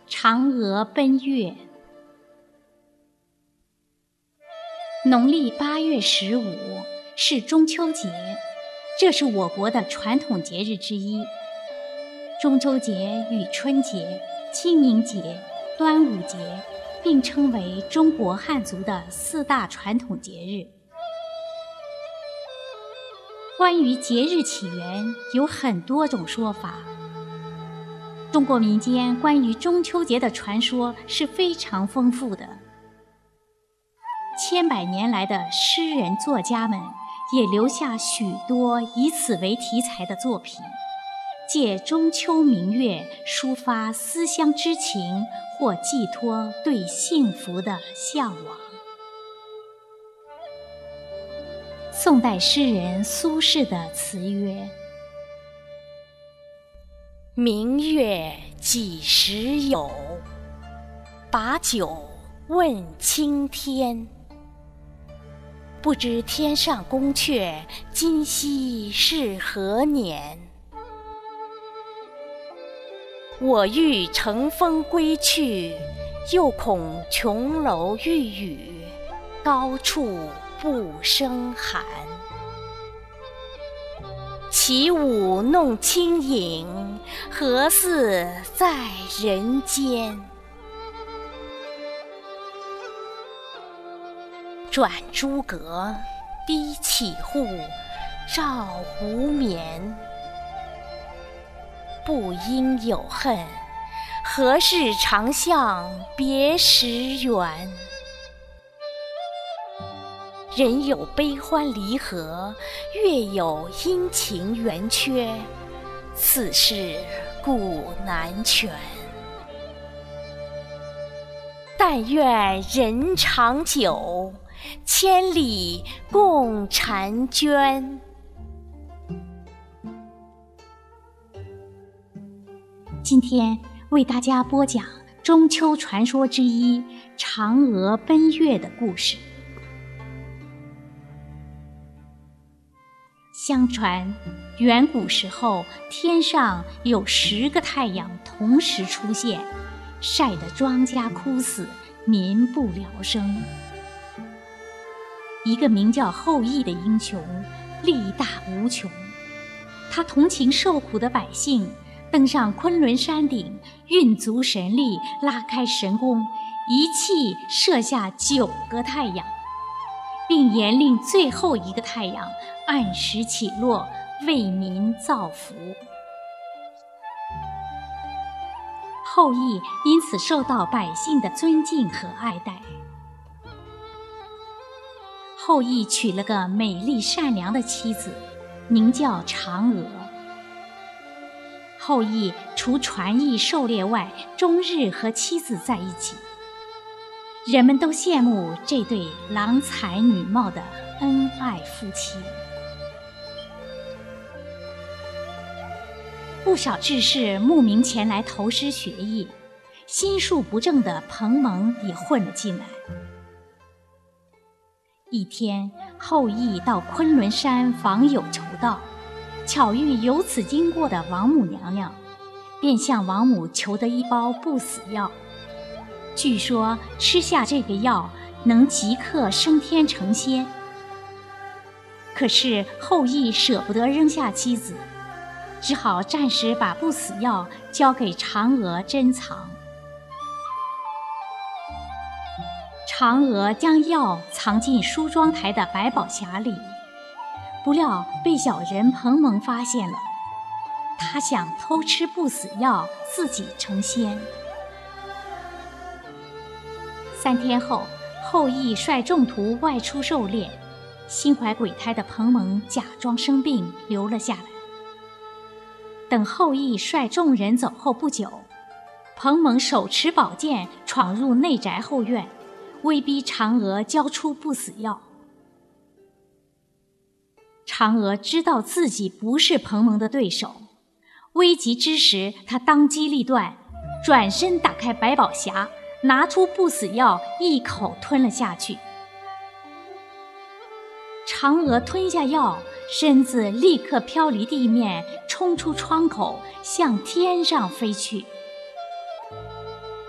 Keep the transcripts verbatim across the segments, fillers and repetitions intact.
嫦娥奔月。农历八月十五是中秋节，这是我国的传统节日之一。中秋节与春节、清明节、端午节并称为中国汉族的四大传统节日。关于节日起源，有很多种说法。中国民间关于中秋节的传说是非常丰富的，千百年来的诗人作家们也留下许多以此为题材的作品，借中秋明月抒发思乡之情，或寄托对幸福的向往。宋代诗人苏轼的词曰： 明月几时有，把酒问青天。不知天上宫阙，今夕是何年？我欲乘风归去，又恐琼楼玉宇，高处不胜寒。起舞弄清影，何似在人间？转朱阁，低绮户，照无眠。不应有恨，何事长向别时圆？人有悲欢离合，月有阴晴圆缺，此事古难全。但愿人长久，千里共婵娟。 今天为大家播讲中秋传说之一嫦娥奔月的故事。相传，远古时候，天上有十个太阳同时出现，晒得庄稼枯死，民不聊生。一个名叫后羿的英雄，力大无穷。他同情受苦的百姓，登上昆仑山顶，运足神力，拉开神弓，一气射下九个太阳，并严令最后一个太阳按时起落，为民造福。后羿因此受到百姓的尊敬和爱戴。后羿娶了个美丽善良的妻子，名叫嫦娥。后羿除传艺狩猎外，终日和妻子在一起。人们都羡慕这对郎才女貌的恩爱夫妻。不少志士慕名前来投师学艺，心术不正的彭蒙也混了进来。一天，后羿到昆仑山访友求道，巧遇由此经过的王母娘娘，便向王母求得一包不死药。据说吃下这个药能即刻升天成仙。可是后羿舍不得扔下妻子，只好暂时把不死药交给嫦娥珍藏。嫦娥将药藏进梳妆台的百宝匣里，不料被小人彭蒙发现了。他想偷吃不死药，自己成仙。三天后，后羿率众徒外出狩猎，心怀鬼胎的彭蒙假装生病留了下来。等后羿率众人走后不久，彭蒙手持宝剑闯入内宅后院，威逼嫦娥交出不死药。嫦娥知道自己不是彭蒙的对手，危急之时，她当机立断，转身打开百宝匣，拿出不死药，一口吞了下去。嫦娥吞下药，身子立刻飘离地面，冲出窗口，向天上飞去。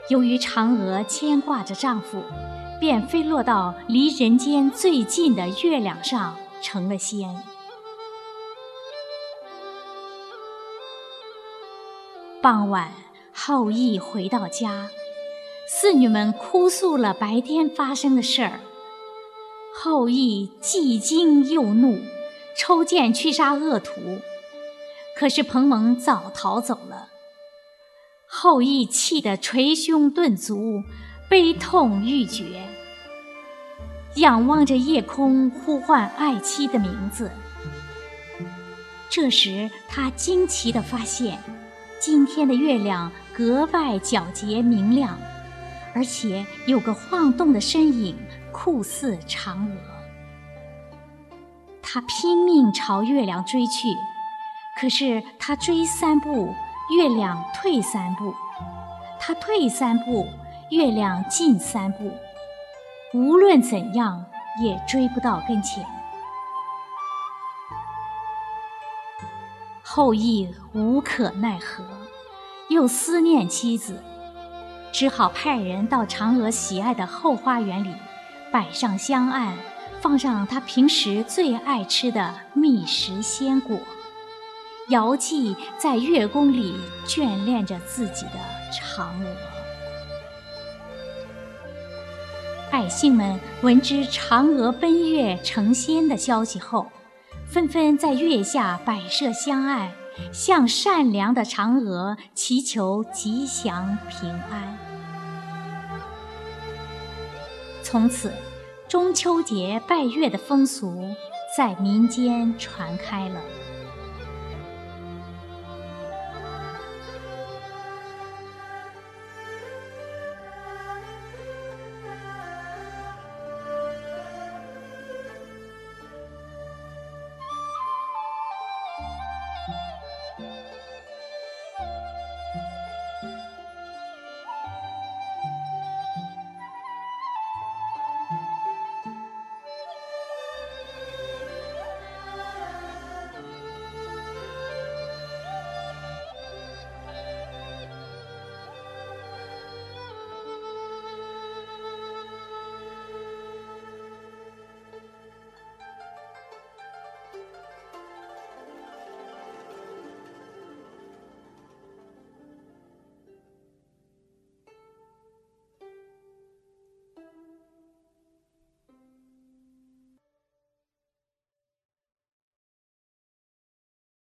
由于嫦娥牵挂着丈夫，便飞落到离人间最近的月亮上，成了仙。傍晚，后羿回到家，四女们哭诉了白天发生的事儿。后羿既惊又怒，抽剑去杀恶徒，可是彭蒙早逃走了。后羿气得捶胸顿足，悲痛欲绝，仰望着夜空，呼唤爱妻的名字。这时他惊奇地发现，今天的月亮格外皎洁明亮，而且有个晃动的身影，酷似嫦娥。他拼命朝月亮追去，可是他追三步，月亮退三步；他退三步，月亮进三步。无论怎样，也追不到跟前。后羿无可奈何，又思念妻子，只好派人到嫦娥喜爱的后花园里，摆上香案，放上他平时最爱吃的蜜食鲜果，遥祭在月宫里眷恋着自己的嫦娥。百姓们闻知嫦娥奔月成仙的消息后，纷纷在月下摆设香案，向善良的嫦娥祈求吉祥平安。从此，中秋节拜月的风俗在民间传开了。